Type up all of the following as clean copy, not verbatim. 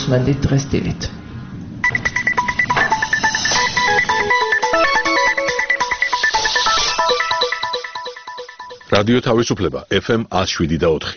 გისმენდით დღეს დილით. რადიო თავისუფლება FM 107.4.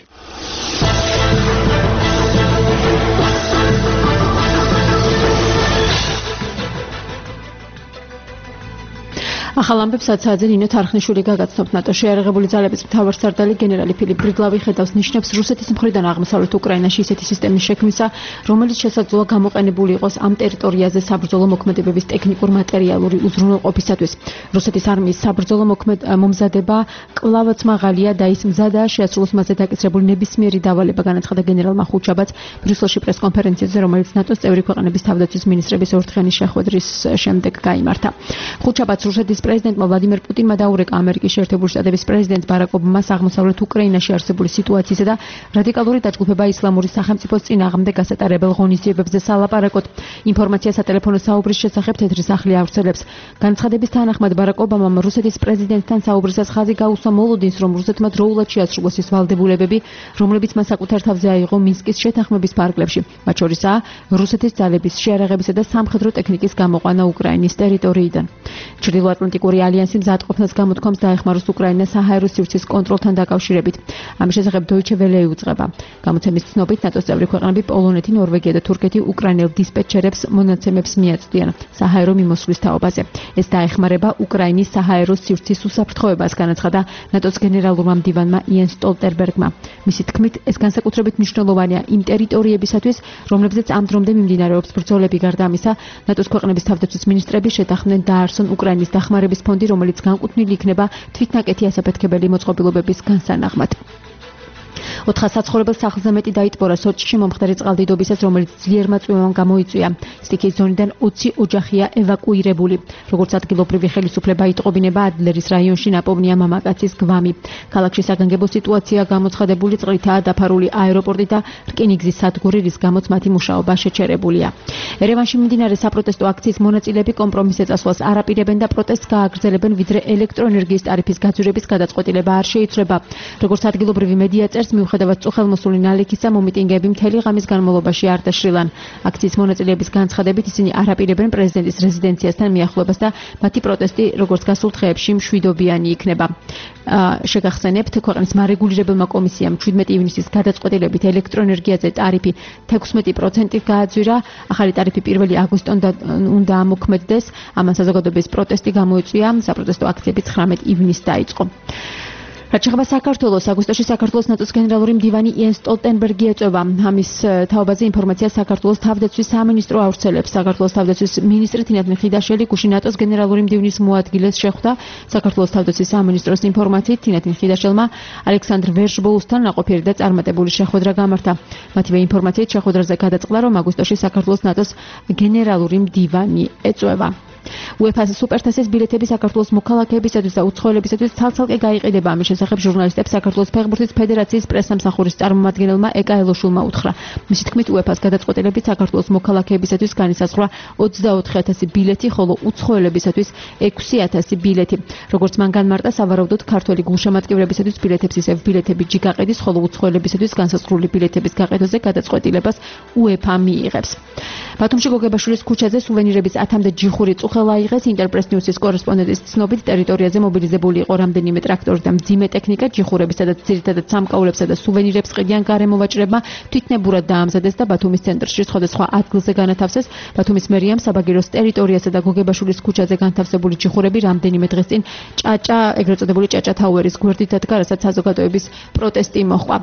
ახალ ამბებს საცადზე ნინო თარხნიშვილი გაგაცნობთ. ნატოს შეიარაღებული ძალების მთავარსარდალი გენერალი ფილიპ ბრიდლავი ხედავს ნიშნებს რუსეთის მხრიდან აღმოსავლეთ უკრაინაში ისეთი სისტემის შექმნისა, რომელიც შესაძლოა გამოყენებული იყოს ამ ტერიტორიაზე საბრძოლო მოქმედებების ტექნიკურ-მატერიალური უზრუნველყოფისათვის. რუსეთის არმიის საბრძოლო მომზადება კვლავაც მაღალია და ის მზადაა შეასრულოს მასზე დაკისრებული ნებისმიერი დავალება, განაცხადა გენერალმა ხუჩაბაც ბრიუსელში პრესკონფერენციაზე, რომელიც ნატოს წევრი ქვეყნების თავდაცვის მინისტრების ორდღიანი შეხვედრის შემდეგ გაიმართა. ხუჩაბაც რუსეთის პრეზიდენტმა ვლადიმერ პუტინმა დაურეკა ამერიკის შეერთებული შტატების პრეზიდენტ ბარაკ ობამას აღმოსავლეთ უკრაინაში არსებული სიტუაციისა და რადიკალური დაჯგუფება ისლამური სახელმწიფოს წინააღმდეგ გასატარებელ ღონისძიებებზე სალაპარაკოდ. ინფორმაცია სატელეფონო საუბრის შესახებ თეთრი სახლი ავრცელებს. განცხადების თანახმად ბარაკ ობამამ რუსეთის პრეზიდენტთან საუბრისას ხაზი გაუსვა მოლოდინს, რომ რუსეთმა დროულად შეასრულოს ის ვალდებულებები, რომლებიც მას საკუთარ თავზე აიღო მინსკის შეთანხმების ფარგლებში, მათ შორისაა რუსეთის ძალების შეიარაღებისა და სამხედრო ტექნიკის გამოყვანა უკრაინის ტერიტორიიდან. ჩრდილოატლანტიკური ალიანსი მზადყოფნას გამოთქვამს დაეხმაროს უკრაინას საჰაერო სივრცის კონტროლთან დაკავშირებით. ამის შესახებ Deutsche Welle იუწყება. გამოცემის ცნობით ნატოს წევრი ქვეყნები პოლონეთი, ნორვეგია და თურქეთი უკრაინელ დისპეჩერებს მონაცემებს მიაწვდიან საჰაერო მიმოსვლის თაობაზე. ეს დაეხმარება უკრაინის საჰაერო სივრცის უსაფრთხოებას, განაცხადა ნატოს გენერალურმა მდივანმა იენს სტოლტენბერგმა. მისი თქმით, ეს განსაკუთრებით მნიშვნელოვანია იმ ტერიტორიებისათვის, რომლებზეც ამ დრომდე მიმდინარეობს ბრძოლები. გარდა ამისა, ნატოს ქვეყნების თავდაცვის მინისტრები შეთანხმდნენ დაარსონ უკრაინის დახმარების ფონდი, რომელიც განკუთვნილი იქნება თვითნაკეთი ასაფეთქებელი მოწყობილობების განსანაღმად. 400 საცხოვრებელ სახლზე მეტი დაიტბორა სოჭში მომხდარი წყალდიდობისას, რომელიც ძლიერმა წვიმამ გამოიწვია. სტიქიის ზონიდან 20 ოჯახია ევაკუირებული. როგორც ადგილობრივი ხელისუფლება იტყობინება, ადლერის რაიონში ნაპოვნია მამაკაცის გვამი. ქალაქში საგანგებო სიტუაცია გამოცხადებული, წყლითაა დაფარული აეროპორტი და რკინიგზის სადგური, რის გამოც მათი მუშაობა შეჩერებულია. ერევანში მიმდინარე საპროტესტო აქციის მონაწილეები კომპრომისზე წასვლას არ აპირებენ და პროტესტს გააგრძელებენ, ვიდრე ელექტროენერგიის ტარიფის გაძვირების გადაწყვეტილება არ შეიცვლება. როგორც ადგილობრივი მედია წერს, მიუხედავად წუხელმოსული ნალექისა, მომიტინგეები მთელი ღამის განმავლობაში არ დაშრილან. აქციის მონაწილეების განცხადებით, ისინი არ აპირებენ პრეზიდენტის რეზიდენციასთან მიახლოებას და მათი პროტესტი, როგორც გასულ დღეებში, მშვიდობიანი იქნება. შეგახსენებთ, ქვეყნის მარეგულირებელმა კომისიამ 17 ივნისის გადაწყვეტილებით ელექტროენერგიაზე ტარიფი 16% გააძვირა. ახალი ტარიფი 1 აგვისტომდე უნდა ამოქმედდეს. ამან საზოგადოების პროტესტი გამოიწვია. საპროტესტო აქციები 19 ივნისს დაიწყო. რაც შეეხება საქართველოს, აგვისტოში საქართველოს ნატოს გენერალური მდივანი იენს სტოლტენბერგი ეწევა. ამის თაობაზე ინფორმაცია საქართველოს თავდაცვის სამინისტრო ავრცელებს. საქართველოს თავდაცვის მინისტრი თინათინ ხიდაშელი გუშინ ნატოს გენერალური მდივნის მოადგილეს შეხვდა. საქართველოს თავდაცვის სამინისტროს ინფორმაციით, თინათინ ხიდაშელმა ალექსანდრ ვერშბოუსთან ნაყოფიერი და წარმატებული შეხვედრა გამართა. მათივე ინფორმაციით შეხვედრაზე გადაწყდა, რომ აგვისტოში საქართველოს ნატოს გენერალური მდივანი ეწევა. UEFA-ს სუპერთასის ბილეთები საქართველოს მოქალაქეებისათვის და უცხოელებისათვის ცალ-ცალკე გაიყიდება. ამის შესახებ ჟურნალისტებს საქართველოს ფეხბურთის ფედერაციის პრესსამსახურის წარმომადგენელმა ეკა ელოშულმა უთხრა. მისი თქმით, UEFA-ს გადაწყვეტილებით საქართველოს მოქალაქეებისათვის განისაზღვრა 24,000 ბილეთი, ხოლო უცხოელებისათვის 6,000 ბილეთი. როგორც მან განმარტა, სავარაუდოდ ქართველი გულშემატკივრებისათვის ბილეთებს ისევ ბილეთები ჯი გაყიდის, ხოლო უცხოელებისათვის განსაზღვრული ბილეთების გაყიდვაზე გადაწყვეტილებას UEFA მიიღებს. ბათუმში გოგებაშვილის ქუჩაზე სუვენირების 10-მდე ჯიხური ხელა იღეს. ინტერპრეს ნიუსის კორესპონდენტის ცნობით, ტერიტორიაზე მობილიზებული იყო რამდენიმე ტრაქტორი და მძიმე ტექნიკა. ჯიხურებისა და ძირითადად სამკაულებსა და სუვენირებს ყიდიან გარემოვაჭრებმა თვითნებურად დაამზადეს და ბათუმის ცენტრში სხვადასხვა ადგილზე განათავსეს. ბათუმის მერიამ საბაგიროს ტერიტორიასა და გოგებაშვილის ქუჩაზე განთავსებული ჯიხურები რამდენიმე დღეს წინ ეგრეთ წოდებული ჭაჭა თაუერის გვერდით დადგა, რასაც საზოგადოების პროტესტი მოჰყვა.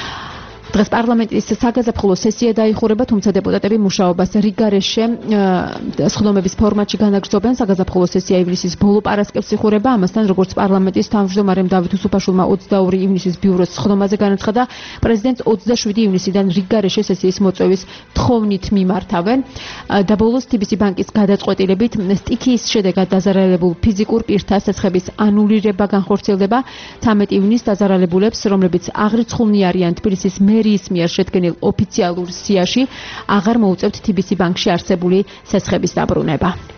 დღეს პარლამენტის საგაზაფხულო სესია დაიხურება, თუმცა დეპუტატები მუშაობას რიგარეშე სხდომების ფორმატში განაგრძობენ. საგაზაფხულო სესია ივლისის ბოლო პარასკევს იხურება. ამასთან, როგორც პარლამენტის თავმჯდომარემ დავით უსუფაშვილმა 22 ივნისის ბიუროს სხდომაზე განაცხადა, პრეზიდენტს 27 ივნისიდან რიგარეშე სესიის მოწვევის თხოვნით მიმართავენ. და ბოლოს TBC ბანკის გადაწყვეტილებით სტიქიის შედეგად დაზარალებულ ფიზიკურ პირთა სესხების ანულირება განხორციელდება. 13 ივნისს დაზარალებულებს, რომლებიც აღრიცხულნი არიან თბილისის მერიის მიერ შედგენილ ოფიციალურ სიაში, აღარ მოუწევთ TBC ბანკში არსებული სესხების დაბრუნება.